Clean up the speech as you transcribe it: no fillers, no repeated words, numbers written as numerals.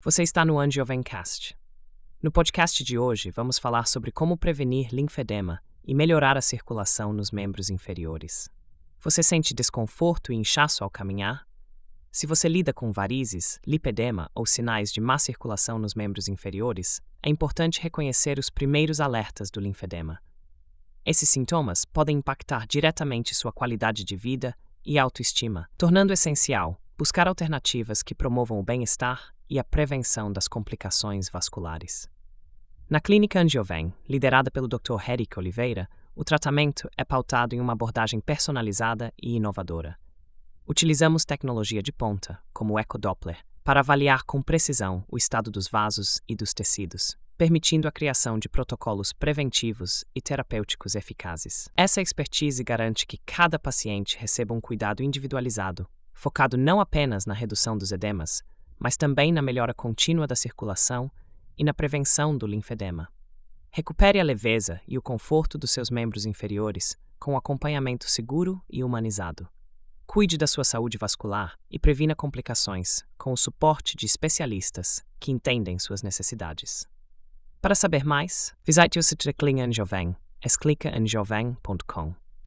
Você está no Angiovencast. No podcast de hoje, vamos falar sobre como prevenir linfedema e melhorar a circulação nos membros inferiores. Você sente desconforto e inchaço ao caminhar? Se você lida com varizes, lipedema ou sinais de má circulação nos membros inferiores, é importante reconhecer os primeiros alertas do linfedema. Esses sintomas podem impactar diretamente sua qualidade de vida e autoestima, tornando essencial buscar alternativas que promovam o bem-estar e a prevenção das complicações vasculares. Na Clínica Angioven, liderada pelo Dr. Eric Oliveira, o tratamento é pautado em uma abordagem personalizada e inovadora. Utilizamos tecnologia de ponta, como o ecodoppler, para avaliar com precisão o estado dos vasos e dos tecidos, permitindo a criação de protocolos preventivos e terapêuticos eficazes. Essa expertise garante que cada paciente receba um cuidado individualizado, focado não apenas na redução dos edemas, mas também na melhora contínua da circulação e na prevenção do linfedema. Recupere a leveza e o conforto dos seus membros inferiores com um acompanhamento seguro e humanizado. Cuide da sua saúde vascular e previna complicações com o suporte de especialistas que entendem suas necessidades. Para saber mais, visite o site da Clínica Angioven, esclicaangioven.com.